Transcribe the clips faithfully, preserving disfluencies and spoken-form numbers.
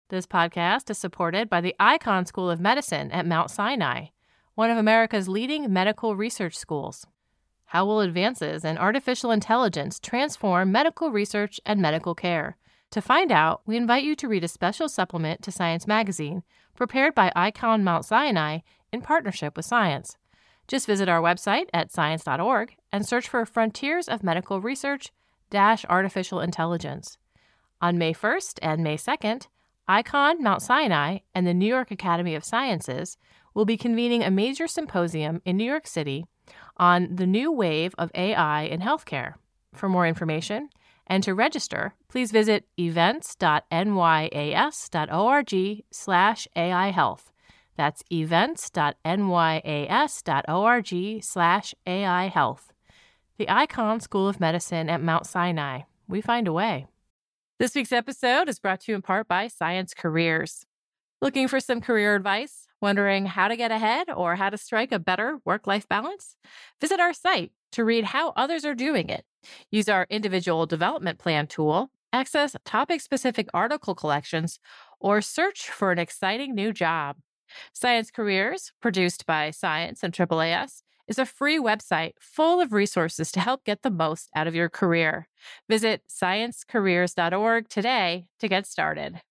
This podcast is supported by the Icahn School of Medicine at Mount Sinai, one of America's leading medical research schools. How will advances in artificial intelligence transform medical research and medical care? To find out, we invite you to read a special supplement to Science Magazine prepared by Icahn Mount Sinai in partnership with Science. Just visit our website at science dot org and search for Frontiers of Medical Research dash Artificial Intelligence. On May first and May second, Icahn Mount Sinai and the New York Academy of Sciences will be convening a major symposium in New York City on the new wave of A I in healthcare. For more information and to register, please visit events dot n y a s dot org slash A I health. That's events dot n y a s dot org slash A I health. The Icahn School of Medicine at Mount Sinai. We find a way. This week's episode is brought to you in part by Science Careers. Looking for some career advice? Wondering how to get ahead or how to strike a better work-life balance? Visit our site to read how others are doing it. Use our individual development plan tool, access topic-specific article collections, or search for an exciting new job. Science Careers, produced by Science and Triple A S, is a free website full of resources to help get the most out of your career. Visit science careers dot org today to get started.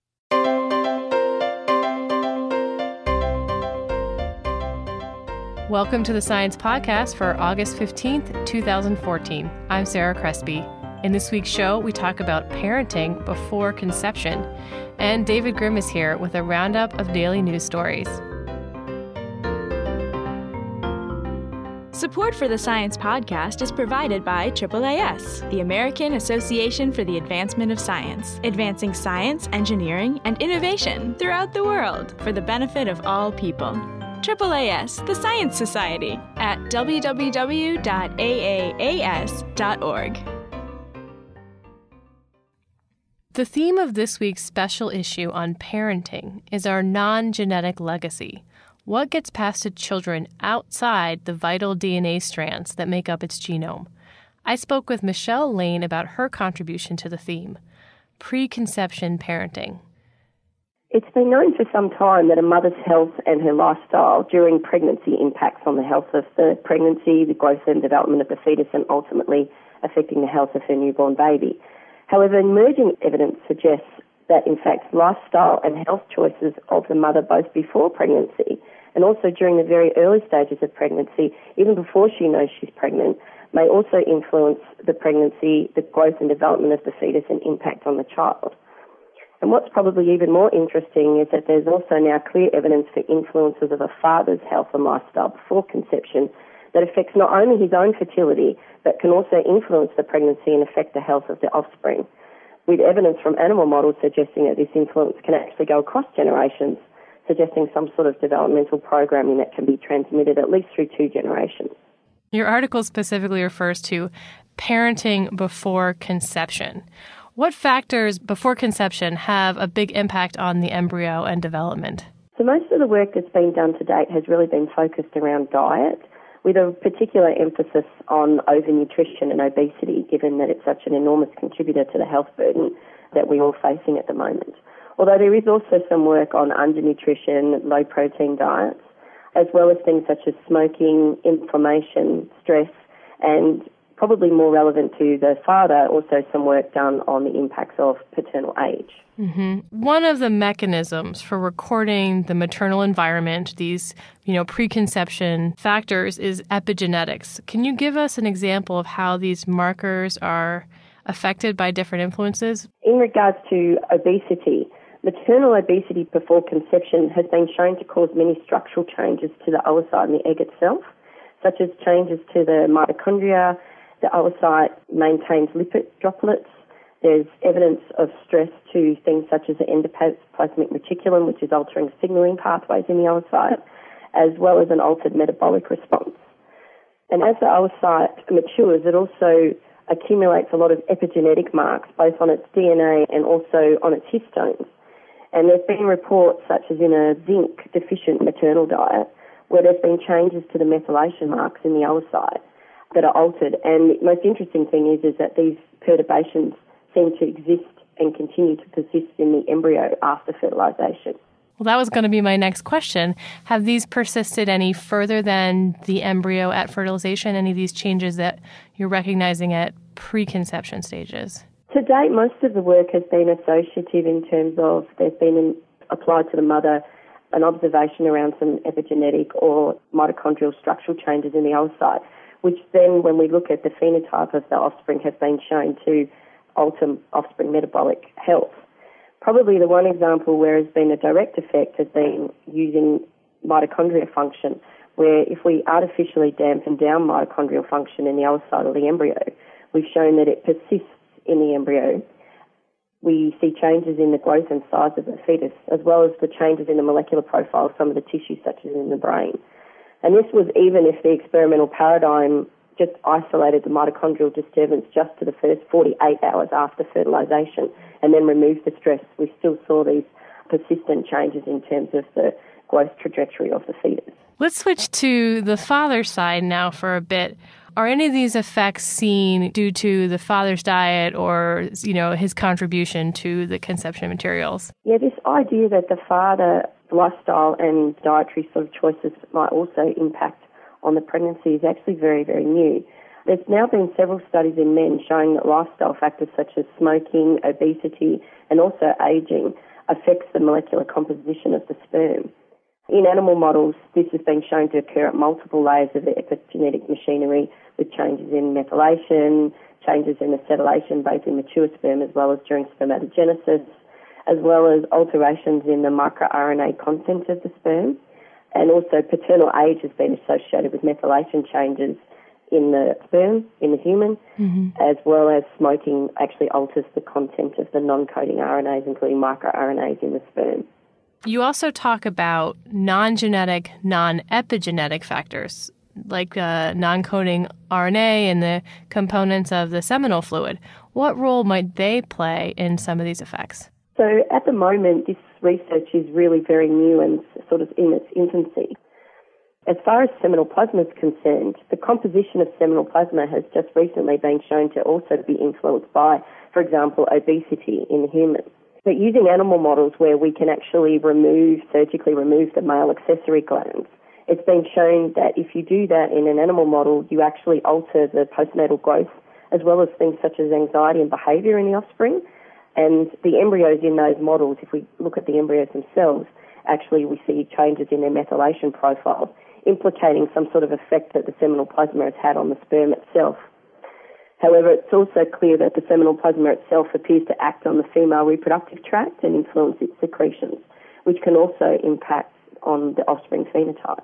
Welcome to the Science Podcast for August fifteenth, twenty fourteen. I'm Sarah Crespi. In this week's show, we talk about parenting before conception, and David Grimm is here with a roundup of daily news stories. Support for the Science Podcast is provided by Triple A S, the American Association for the Advancement of Science, advancing science, engineering, and innovation throughout the world for the benefit of all people. Triple A S, the Science Society, at w w w dot a a a s dot org. The theme of this week's special issue on parenting is our non-genetic legacy. What gets passed to children outside the vital D N A strands that make up its genome? I spoke with Michelle Lane about her contribution to the theme, preconception parenting. It's been known for some time that a mother's health and her lifestyle during pregnancy impacts on the health of the pregnancy, the growth and development of the fetus, and ultimately affecting the health of her newborn baby. However, emerging evidence suggests that, in fact, lifestyle and health choices of the mother both before pregnancy and also during the very early stages of pregnancy, even before she knows she's pregnant, may also influence the pregnancy, the growth and development of the fetus, and impact on the child. And what's probably even more interesting is that there's also now clear evidence for influences of a father's health and lifestyle before conception that affects not only his own fertility, but can also influence the pregnancy and affect the health of the offspring, with evidence from animal models suggesting that this influence can actually go across generations, suggesting some sort of developmental programming that can be transmitted at least through two generations. Your article specifically refers to parenting before conception. What factors before conception have a big impact on the embryo and development? So most of the work that's been done to date has really been focused around diet, with a particular emphasis on overnutrition and obesity, given that it's such an enormous contributor to the health burden that we're all facing at the moment. Although there is also some work on undernutrition, low-protein diets, as well as things such as smoking, inflammation, stress, and probably more relevant to the father, also some work done on the impacts of paternal age. Mm-hmm. One of the mechanisms for recording the maternal environment, these, you know, preconception factors, is epigenetics. Can you give us an example of how these markers are affected by different influences? In regards to obesity, maternal obesity before conception has been shown to cause many structural changes to the oocyte and the egg itself, such as changes to the mitochondria. The oocyte maintains lipid droplets. There's evidence of stress to things such as the endoplasmic reticulum, which is altering signaling pathways in the oocyte, as well as an altered metabolic response. And as the oocyte matures, it also accumulates a lot of epigenetic marks, both on its D N A and also on its histones. And there's been reports, such as in a zinc-deficient maternal diet, where there's been changes to the methylation marks in the oocyte that are altered. And the most interesting thing is, is that these perturbations seem to exist and continue to persist in the embryo after fertilization. Well, that was going to be my next question. Have these persisted any further than the embryo at fertilization? Any of these changes that you're recognizing at preconception stages? To date, most of the work has been associative in terms of there's been an, applied to the mother an observation around some epigenetic or mitochondrial structural changes in the oocyte, which then, when we look at the phenotype of the offspring, has been shown to alter offspring metabolic health. Probably the one example where there's been a direct effect has been using mitochondrial function, where if we artificially dampen down mitochondrial function in the oocyte or the embryo, we've shown that it persists in the embryo. We see changes in the growth and size of the fetus, as well as the changes in the molecular profile of some of the tissues, such as in the brain. And this was even if the experimental paradigm just isolated the mitochondrial disturbance just to the first forty-eight hours after fertilization and then removed the stress. We still saw these persistent changes in terms of the growth trajectory of the fetus. Let's switch to the father's side now for a bit. Are any of these effects seen due to the father's diet or, you know, his contribution to the conception materials? Yeah, this idea that the father lifestyle and dietary sort of choices might also impact on the pregnancy is actually very, very new. There's now been several studies in men showing that lifestyle factors such as smoking, obesity, and also aging affects the molecular composition of the sperm. In animal models, this has been shown to occur at multiple layers of the epigenetic machinery, with changes in methylation, changes in acetylation both in mature sperm as well as during spermatogenesis, as well as alterations in the microRNA content of the sperm. And also paternal age has been associated with methylation changes in the sperm, in the human, mm-hmm. as well as smoking actually alters the content of the non-coding R N As, including microRNAs in the sperm. You also talk about non-genetic, non-epigenetic factors, like uh, non-coding R N A and the components of the seminal fluid. What role might they play in some of these effects? So at the moment, this research is really very new and sort of in its infancy. As far as seminal plasma is concerned, the composition of seminal plasma has just recently been shown to also be influenced by, for example, obesity in humans. But using animal models where we can actually remove, surgically remove the male accessory glands, it's been shown that if you do that in an animal model, you actually alter the postnatal growth, as well as things such as anxiety and behaviour in the offspring. And the embryos in those models, if we look at the embryos themselves, actually we see changes in their methylation profiles, implicating some sort of effect that the seminal plasma has had on the sperm itself. However, it's also clear that the seminal plasma itself appears to act on the female reproductive tract and influence its secretions, which can also impact on the offspring phenotype.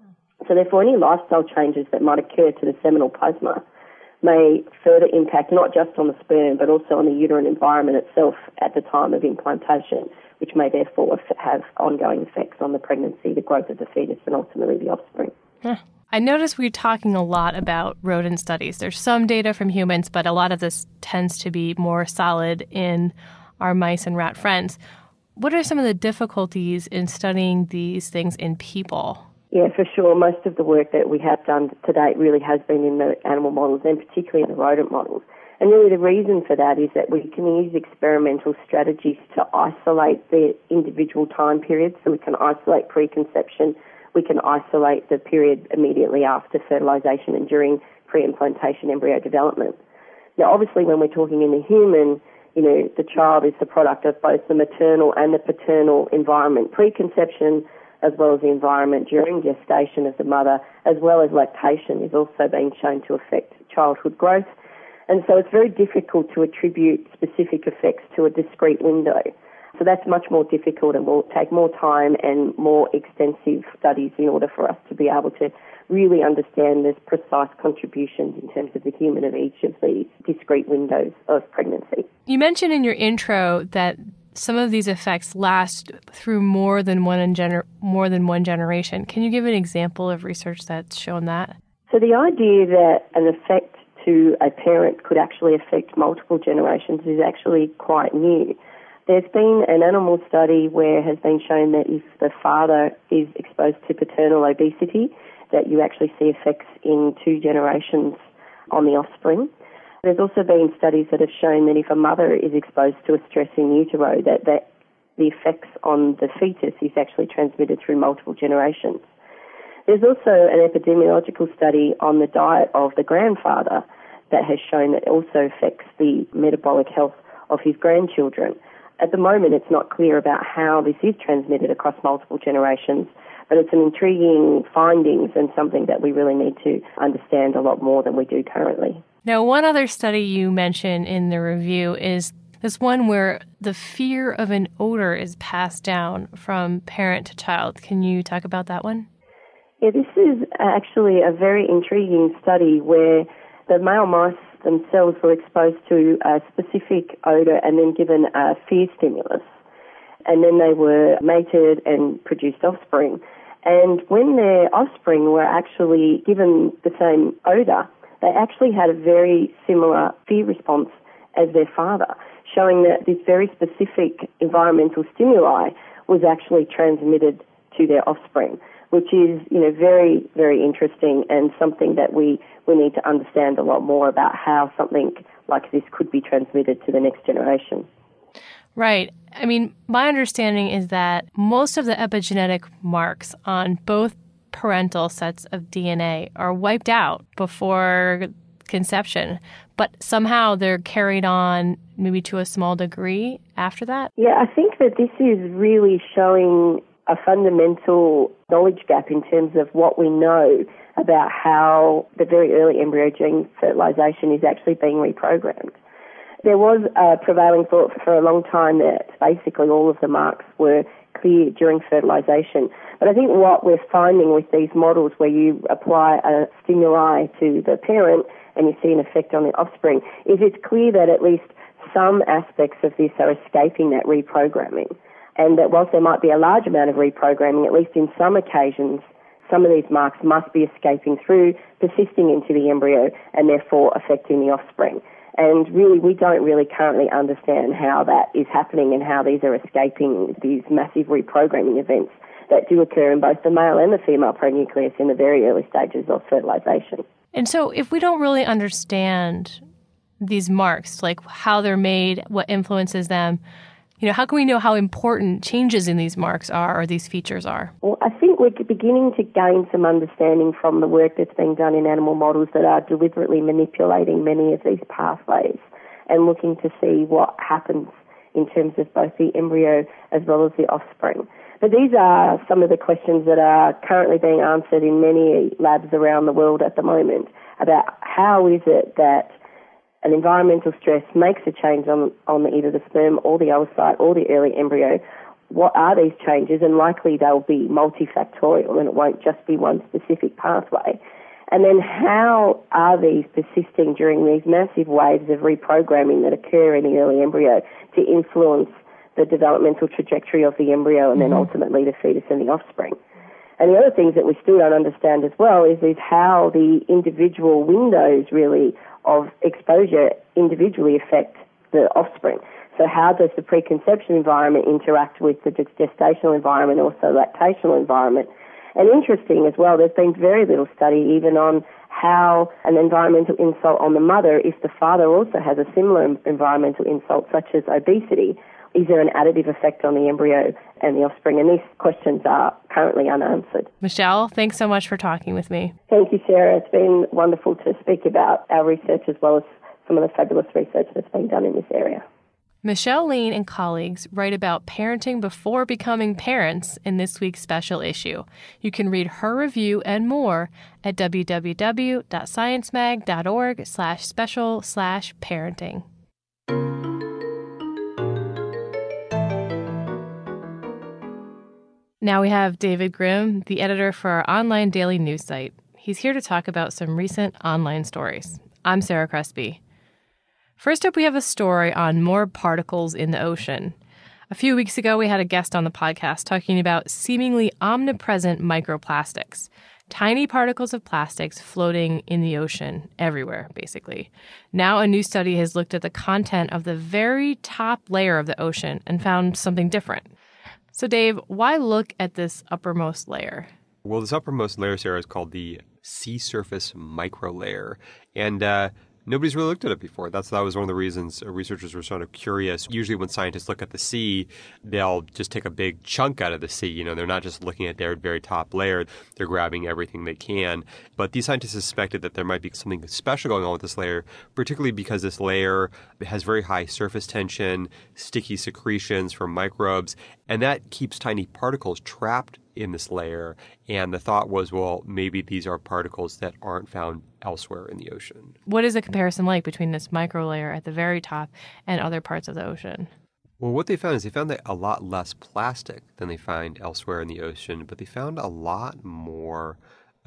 So therefore, any lifestyle changes that might occur to the seminal plasma may further impact not just on the sperm, but also on the uterine environment itself at the time of implantation, which may therefore have ongoing effects on the pregnancy, the growth of the fetus, and ultimately the offspring. Huh. I noticed we're talking a lot about rodent studies. There's some data from humans, but a lot of this tends to be more solid in our mice and rat friends. What are some of the difficulties in studying these things in people? Yeah, for sure. Most of the work that we have done to date really has been in the animal models and particularly in the rodent models. And really the reason for that is that we can use experimental strategies to isolate the individual time periods. So we can isolate preconception, we can isolate the period immediately after fertilization and during pre-implantation embryo development. Now, obviously, when we're talking in the human, you know, the child is the product of both the maternal and the paternal environment. Preconception, as well as the environment during gestation of the mother, as well as lactation, is also being shown to affect childhood growth. And so it's very difficult to attribute specific effects to a discrete window. So that's much more difficult and will take more time and more extensive studies in order for us to be able to really understand the precise contributions in terms of the human of each of these discrete windows of pregnancy. You mentioned in your intro that some of these effects last through more than one gener- more than one generation. Can you give an example of research that's shown that? So the idea that an effect to a parent could actually affect multiple generations is actually quite new. There's been an animal study where it has been shown that if the father is exposed to paternal obesity, that you actually see effects in two generations on the offspring. There's also been studies that have shown that if a mother is exposed to a stress in utero, that, that the effects on the fetus is actually transmitted through multiple generations. There's also an epidemiological study on the diet of the grandfather that has shown that it also affects the metabolic health of his grandchildren. At the moment, it's not clear about how this is transmitted across multiple generations, but it's an intriguing findings and something that we really need to understand a lot more than we do currently. Now, one other study you mentioned in the review is this one where the fear of an odor is passed down from parent to child. Can you talk about that one? Yeah, this is actually a very intriguing study where the male mice themselves were exposed to a specific odour and then given a fear stimulus. And then they were mated and produced offspring. And when their offspring were actually given the same odour, they actually had a very similar fear response as their father, showing that this very specific environmental stimuli was actually transmitted to their offspring, which is, you know, very, very interesting and something that we, we need to understand a lot more about how something like this could be transmitted to the next generation. Right. I mean, my understanding is that most of the epigenetic marks on both parental sets of D N A are wiped out before conception, but somehow they're carried on maybe to a small degree after that? Yeah, I think that this is really showing a fundamental knowledge gap in terms of what we know about how the very early embryo during fertilization is actually being reprogrammed. There was a prevailing thought for a long time that basically all of the marks were clear during fertilization. But I think what we're finding with these models where you apply a stimuli to the parent and you see an effect on the offspring is it's clear that at least some aspects of this are escaping that reprogramming. And that whilst there might be a large amount of reprogramming, at least in some occasions, some of these marks must be escaping through, persisting into the embryo, and therefore affecting the offspring. And really, we don't really currently understand how that is happening and how these are escaping these massive reprogramming events that do occur in both the male and the female pronucleus in the very early stages of fertilization. And so if we don't really understand these marks, like how they're made, what influences them, you know, how can we know how important changes in these marks are or these features are? Well, I think we're beginning to gain some understanding from the work that's being done in animal models that are deliberately manipulating many of these pathways and looking to see what happens in terms of both the embryo as well as the offspring. But these are some of the questions that are currently being answered in many labs around the world at the moment about how is it that an environmental stress makes a change on, on either the sperm or the oocyte or the early embryo. What are these changes? And likely they'll be multifactorial and it won't just be one specific pathway. And then how are these persisting during these massive waves of reprogramming that occur in the early embryo to influence the developmental trajectory of the embryo and then mm-hmm. ultimately the fetus and the offspring? And the other things that we still don't understand as well is, is how the individual windows really of exposure individually affect the offspring. So how does the preconception environment interact with the gestational environment, also lactational environment? And interesting as well, there's been very little study even on how an environmental insult on the mother, if the father also has a similar environmental insult such as obesity, is there an additive effect on the embryo and the offspring? And these questions are currently unanswered. Michelle, thanks so much for talking with me. Thank you, Sarah. It's been wonderful to speak about our research as well as some of the fabulous research that's been done in this area. Michelle Lean and colleagues write about parenting before becoming parents in this week's special issue. You can read her review and more at www.sciencemag.org slash special slash parenting. Now we have David Grimm, the editor for our online daily news site. He's here to talk about some recent online stories. I'm Sarah Crespi. First up, we have a story on more particles in the ocean. A few weeks ago, we had a guest on the podcast talking about seemingly omnipresent microplastics, tiny particles of plastics floating in the ocean everywhere, basically. Now a new study has looked at the content of the very top layer of the ocean and found something different. So, Dave, why look at this uppermost layer? Well, this uppermost layer, Sarah, is called the sea surface microlayer. And uh, nobody's really looked at it before. That's that was one of the reasons researchers were sort of curious. Usually when scientists look at the sea, they'll just take a big chunk out of the sea. You know, they're not just looking at their very top layer. They're grabbing everything they can. But these scientists suspected that there might be something special going on with this layer, particularly because this layer has very high surface tension, sticky secretions from microbes, and that keeps tiny particles trapped in this layer. And the thought was, well, maybe these are particles that aren't found elsewhere in the ocean. What is the comparison like between this micro layer at the very top and other parts of the ocean? Well, what they found is they found that a lot less plastic than they find elsewhere in the ocean, but they found a lot more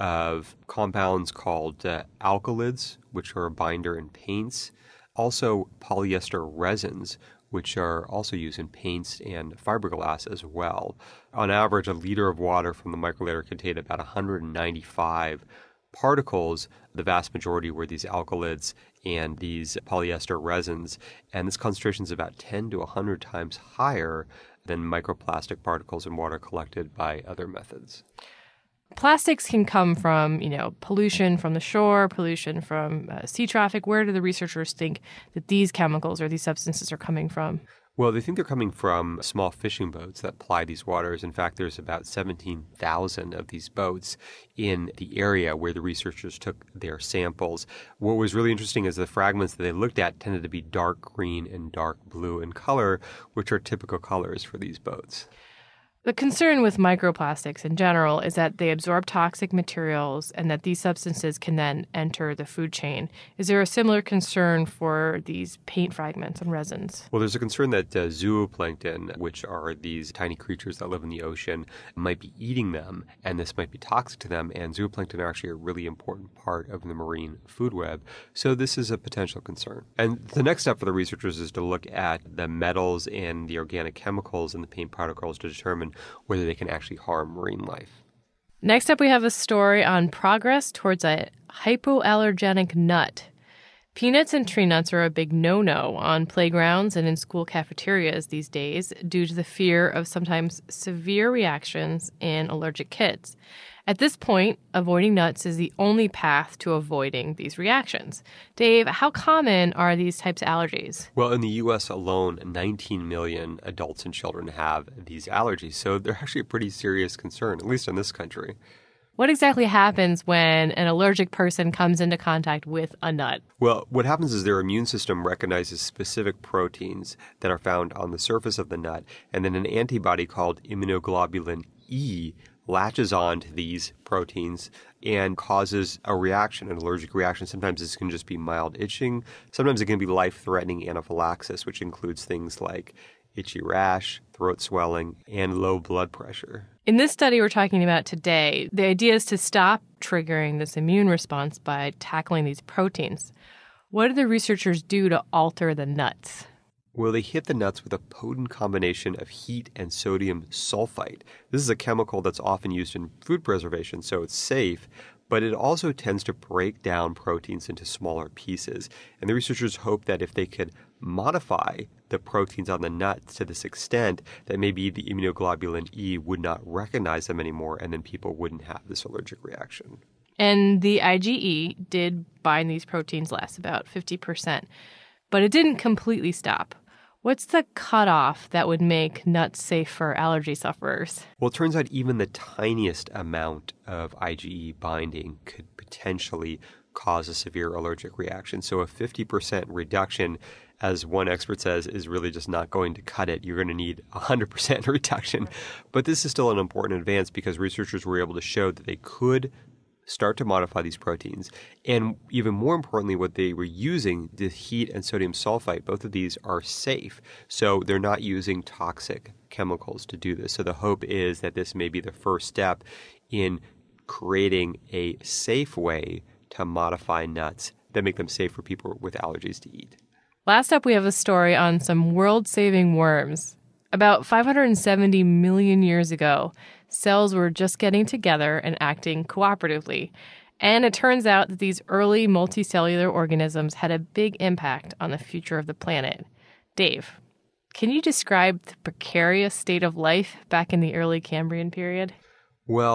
of compounds called uh, alkalids, which are a binder in paints, also polyester resins, which are also used in paints and fiberglass as well. On average, a liter of water from the microlayer contained about one hundred ninety-five particles. The vast majority were these alkalids and these polyester resins, and this concentration is about ten to one hundred times higher than microplastic particles in water collected by other methods. Plastics can come from, you know, pollution from the shore, pollution from uh, sea traffic. Where do the researchers think that these chemicals or these substances are coming from? Well, they think they're coming from small fishing boats that ply these waters. In fact, there's about seventeen thousand of these boats in the area where the researchers took their samples. What was really interesting is the fragments that they looked at tended to be dark green and dark blue in color, which are typical colors for these boats. The concern with microplastics in general is that they absorb toxic materials and that these substances can then enter the food chain. Is there a similar concern for these paint fragments and resins? Well, there's a concern that uh, zooplankton, which are these tiny creatures that live in the ocean, might be eating them, and this might be toxic to them. And zooplankton are actually a really important part of the marine food web. So this is a potential concern. And the next step for the researchers is to look at the metals and the organic chemicals in the paint particles to determine whether they can actually harm marine life. Next up, we have a story on progress towards a hypoallergenic nut. Peanuts and tree nuts are a big no-no on playgrounds and in school cafeterias these days due to the fear of sometimes severe reactions in allergic kids. At this point, avoiding nuts is the only path to avoiding these reactions. Dave, how common are these types of allergies? Well, in the U S alone, nineteen million adults and children have these allergies, so they're actually a pretty serious concern, at least in this country. What exactly happens when an allergic person comes into contact with a nut? Well, what happens is their immune system recognizes specific proteins that are found on the surface of the nut, and then an antibody called immunoglobulin E latches on to these proteins and causes a reaction, an allergic reaction. Sometimes this can just be mild itching. Sometimes it can be life-threatening anaphylaxis, which includes things like itchy rash, throat swelling, and low blood pressure. In this study we're talking about today, the idea is to stop triggering this immune response by tackling these proteins. What do the researchers do to alter the nuts? Well, they hit the nuts with a potent combination of heat and sodium sulfite. This is a chemical that's often used in food preservation, so it's safe, but it also tends to break down proteins into smaller pieces. And the researchers hope that if they could modify the proteins on the nuts to this extent, that maybe the immunoglobulin E would not recognize them anymore, and then people wouldn't have this allergic reaction. And the IgE did bind these proteins less, about fifty percent, but it didn't completely stop. What's the cutoff that would make nuts safe for allergy sufferers? Well, it turns out even the tiniest amount of IgE binding could potentially cause a severe allergic reaction. So a fifty percent reduction, as one expert says, is really just not going to cut it. You're going to need one hundred percent reduction. But this is still an important advance because researchers were able to show that they could start to modify these proteins. And even more importantly, what they were using, the heat and sodium sulfite, both of these are safe. So they're not using toxic chemicals to do this. So the hope is that this may be the first step in creating a safe way to modify nuts that make them safe for people with allergies to eat. Last up, we have a story on some world-saving worms. About five hundred seventy million years ago, cells were just getting together and acting cooperatively. And it turns out that these early multicellular organisms had a big impact on the future of the planet. Dave, can you describe the precarious state of life back in the early Cambrian period? Well,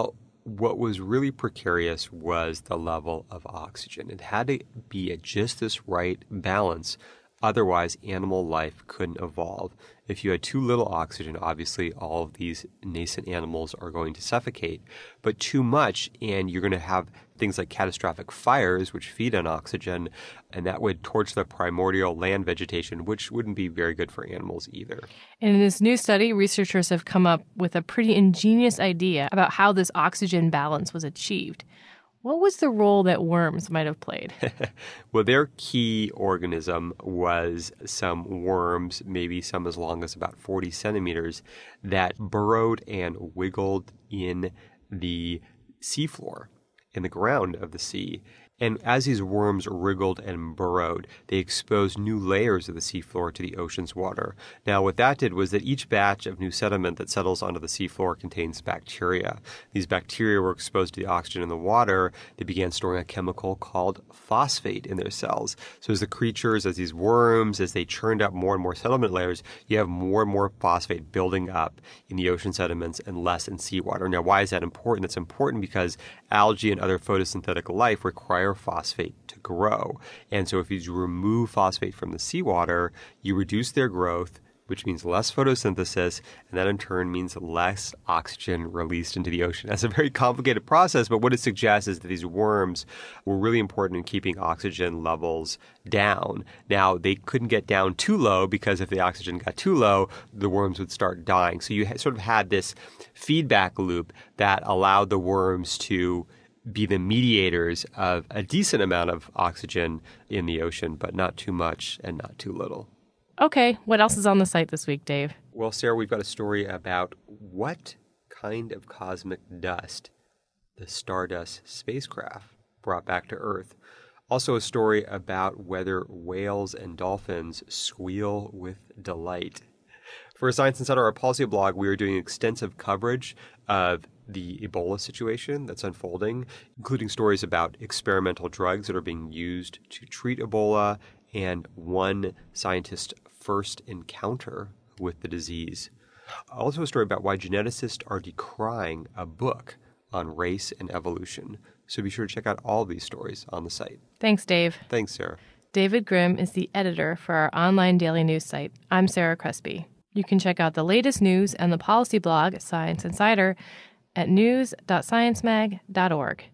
what was really precarious was the level of oxygen. It had to be at just this right balance. Otherwise, animal life couldn't evolve. If you had too little oxygen, obviously all of these nascent animals are going to suffocate. But too much, and you're going to have things like catastrophic fires, which feed on oxygen, and that would torch the primordial land vegetation, which wouldn't be very good for animals either. And in this new study, researchers have come up with a pretty ingenious idea about how this oxygen balance was achieved. What was the role that worms might have played? Well, their key organism was some worms, maybe some as long as about forty centimeters, that burrowed and wiggled in the seafloor, in the ground of the sea. And as these worms wriggled and burrowed, they exposed new layers of the seafloor to the ocean's water. Now, what that did was that each batch of new sediment that settles onto the seafloor contains bacteria. These bacteria were exposed to the oxygen in the water. They began storing a chemical called phosphate in their cells. So as the creatures, as these worms, as they churned up more and more sediment layers, you have more and more phosphate building up in the ocean sediments and less in seawater. Now, why is that important? It's important because algae and other photosynthetic life require phosphate to grow. And so if you remove phosphate from the seawater, you reduce their growth, which means less photosynthesis, and that in turn means less oxygen released into the ocean. That's a very complicated process, but what it suggests is that these worms were really important in keeping oxygen levels down. Now, they couldn't get down too low because if the oxygen got too low, the worms would start dying. So you sort of had this feedback loop that allowed the worms to be the mediators of a decent amount of oxygen in the ocean, but not too much and not too little. Okay, what else is on the site this week, Dave? Well, Sarah, we've got a story about what kind of cosmic dust the Stardust spacecraft brought back to Earth. Also a story about whether whales and dolphins squeal with delight. For Science Insider, our policy blog, we are doing extensive coverage of the Ebola situation that's unfolding, including stories about experimental drugs that are being used to treat Ebola and one scientist's first encounter with the disease. Also a story about why geneticists are decrying a book on race and evolution. So be sure to check out all these stories on the site. Thanks, Dave. Thanks, Sarah. David Grimm is the editor for our online daily news site. I'm Sarah Crespi. You can check out the latest news and the policy blog, Science Insider, at news dot science mag dot org.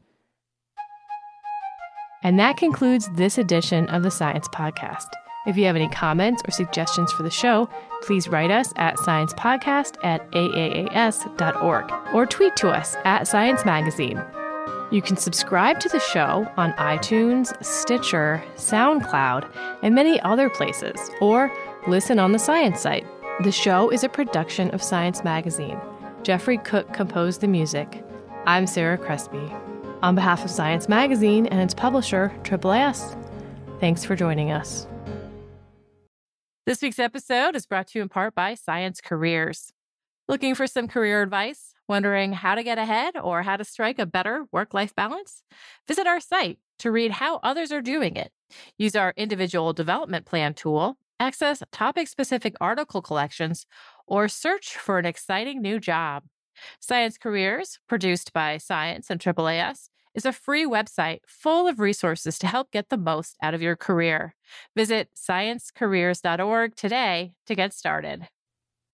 And that concludes this edition of the Science Podcast. If you have any comments or suggestions for the show, please write us at sciencepodcast at a a a s dot org or tweet to us at Science Magazine. You can subscribe to the show on iTunes, Stitcher, SoundCloud, and many other places, or listen on the Science site. The show is a production of Science Magazine. Jeffrey Cook composed the music. I'm Sarah Crespi. On behalf of Science Magazine and its publisher, Triple A S, thanks for joining us. This week's episode is brought to you in part by Science Careers. Looking for some career advice? Wondering how to get ahead or how to strike a better work-life balance? Visit our site to read how others are doing it. Use our individual development plan tool, access topic-specific article collections, or search for an exciting new job. Science Careers, produced by Science and Triple A S, is a free website full of resources to help get the most out of your career. Visit science careers dot org today to get started.